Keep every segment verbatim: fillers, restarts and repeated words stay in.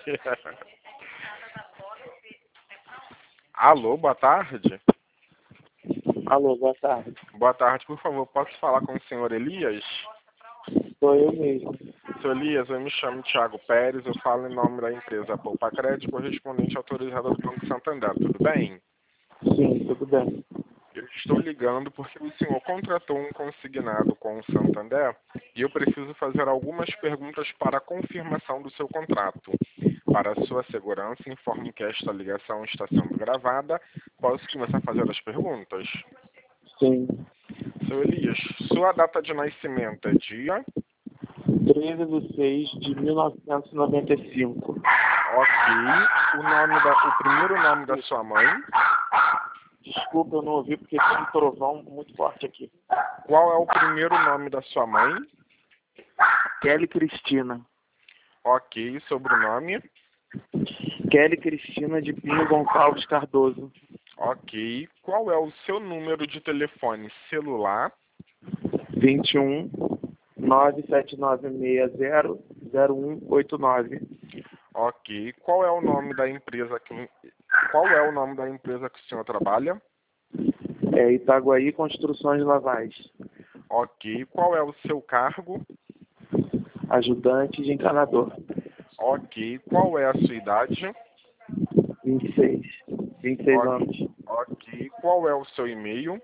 Alô, boa tarde. Alô, boa tarde. Boa tarde, por favor, posso falar com o senhor Elias? Sou eu mesmo. Senhor Elias, eu me chamo Thiago Pérez, eu falo em nome da empresa Poupa Crédito, correspondente autorizada do Banco Santander, tudo bem? Sim, tudo bem. Eu estou ligando porque o senhor contratou um consignado com o Santander e eu preciso fazer algumas perguntas para a confirmação do seu contrato. Para a sua segurança, informe que esta ligação está sendo gravada. Posso começar a fazer as perguntas? Sim. Senhor Elias, sua data de nascimento é dia? treze de seis de mil novecentos e noventa e cinco. Ok. O, nome da, o primeiro nome da sua mãe? Desculpa, eu não ouvi porque tinha um trovão muito forte aqui. Qual é o primeiro nome da sua mãe? Kelly Cristina. Ok. Sobrenome? Kelly Cristina de Pinho Gonçalves Cardoso. Ok. Qual é o seu número de telefone celular? vinte e um, nove sete nove seis zero, zero um oito nove. Ok. Qual é o nome da empresa que qual é o nome da empresa que o senhor trabalha? É Itaguaí Construções Navais. Ok. Qual é o seu cargo? Ajudante de encanador. Ok. Qual é a sua idade? vinte e seis. vinte e seis Ok. anos. Ok. Qual é o seu e-mail?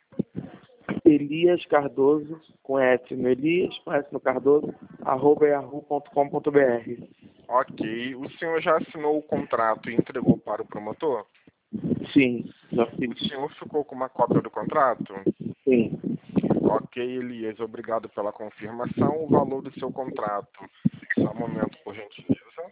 Elias Cardoso, com S no Elias, com S no Cardoso, arroba yahoo ponto com ponto br. Ok. O senhor já assinou o contrato e entregou para o promotor? Sim, já O fiz. senhor ficou com uma cópia do contrato? Sim. Ok, Elias. Obrigado pela confirmação. O valor do seu contrato. Só um momento, por gentileza.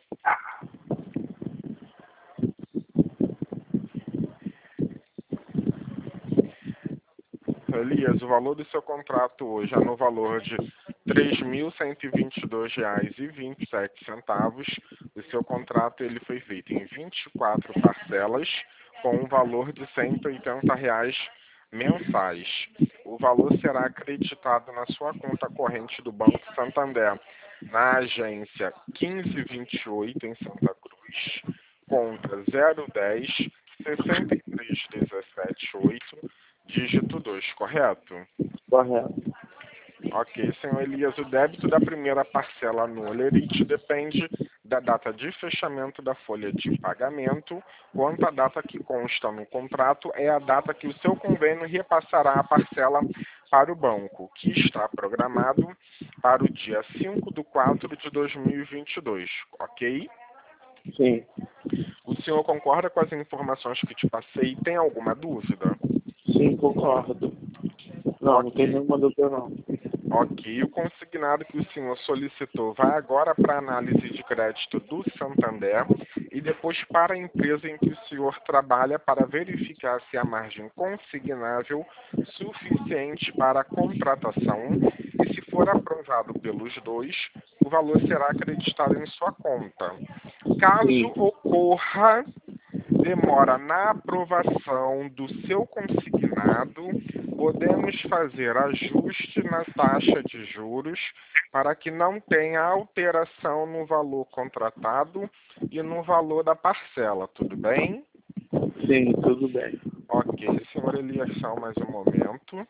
Elias, o valor do seu contrato hoje é no valor de três mil cento e vinte e dois reais e vinte e sete centavos. O seu contrato ele foi feito em vinte e quatro parcelas com um valor de cento e oitenta reais mensais. O valor será acreditado na sua conta corrente do Banco Santander, na agência quinze vinte e oito em Santa Cruz, conta zero dez, sessenta e três dezessete oito, dígito dois, correto? Correto. Ok, senhor Elias, o débito da primeira parcela no Olerite depende da data de fechamento da folha de pagamento, quanto a data que consta no contrato é a data que o seu convênio repassará a parcela para o banco, que está programado para o dia cinco de quatro de dois mil e vinte e dois, ok? Sim. O senhor concorda com as informações que te passei? Tem alguma dúvida? Sim, concordo. Não, não tem nenhuma dúvida não. Ok, o consignado que o senhor solicitou vai agora para a análise de crédito do Santander e depois para a empresa em que o senhor trabalha para verificar se a margem consignável suficiente para a contratação e se for aprovado pelos dois, o valor será acreditado em sua conta. Caso Sim. ocorra demora na aprovação do seu consignado, podemos fazer ajuste na taxa de juros para que não tenha alteração no valor contratado e no valor da parcela, tudo bem? Sim, tudo bem. Ok, senhor Elias, só mais um momento.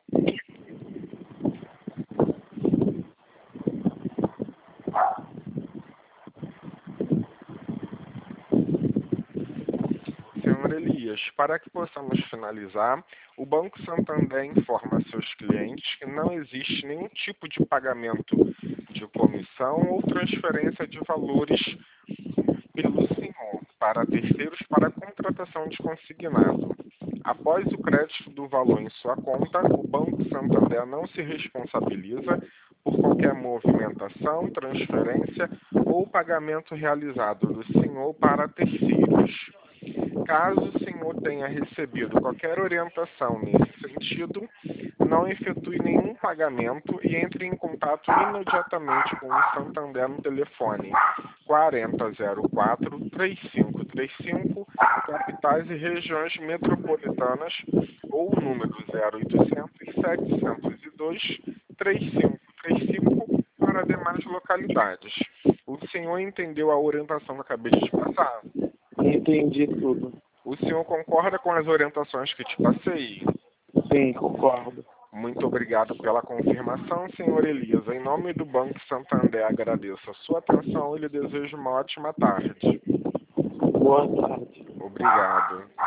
Senhor Elias, para que possamos finalizar, o Banco Santander informa a seus clientes que não existe nenhum tipo de pagamento de comissão ou transferência de valores pelo senhor para terceiros para a contratação de consignado. Após o crédito do valor em sua conta, o Banco Santander não se responsabiliza por qualquer movimentação, transferência ou pagamento realizado do senhor para terceiros. Caso o senhor tenha recebido qualquer orientação nesse sentido, não efetue nenhum pagamento e entre em contato imediatamente com o Santander no telefone quarenta zero quatro, trinta e cinco trinta e cinco, capitais e regiões metropolitanas, ou o número zero oitocentos, setecentos e dois, trinta e cinco trinta e cinco para demais localidades. O senhor entendeu a orientação que eu acabei de te passar? Entendi tudo. O senhor concorda com as orientações que te passei? Sim, concordo. Muito obrigado pela confirmação, senhor Elias. Em nome do Banco Santander, agradeço a sua atenção e lhe desejo uma ótima tarde. Boa tarde. Obrigado.